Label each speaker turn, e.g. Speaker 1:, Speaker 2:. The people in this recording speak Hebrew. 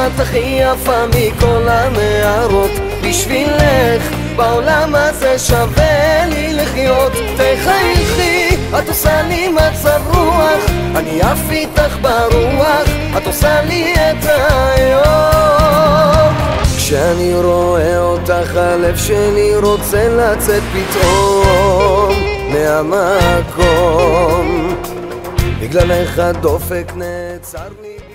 Speaker 1: את הכי יפה מכל הנערות. בשבילך בעולם הזה שווה לי לחיות. תחייכי, את עושה לי מצב רוח, אני עף איתך ברוח, את עושה לי את היום. כשאני רואה אותך הלב שלי רוצה לצאת פתאום מהמקום, בגללך הדופק נעצר לי.